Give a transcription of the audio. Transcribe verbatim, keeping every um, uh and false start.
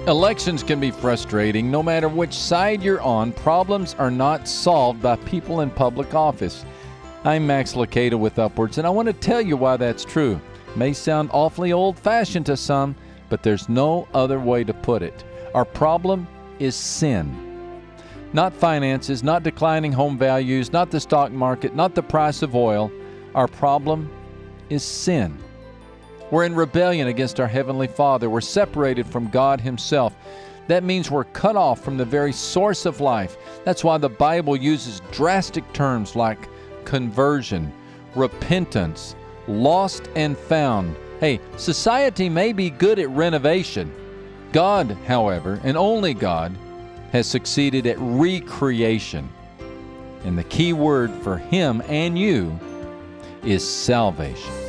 Elections can be frustrating. No matter which side you're on, problems are not solved by people in public office. I'm Max Lucado with Upwards, and I want to tell you why that's true. It may sound awfully old-fashioned to some, but there's no other way to put it. Our problem is sin. Not finances, not declining home values, not the stock market, not the price of oil. Our problem is sin. We're in rebellion against our Heavenly Father. We're separated from God Himself. That means we're cut off from the very source of life. That's why the Bible uses drastic terms like conversion, repentance, lost and found. Hey, society may be good at renovation. God, however, and only God, has succeeded at recreation. And the key word for Him and you is salvation.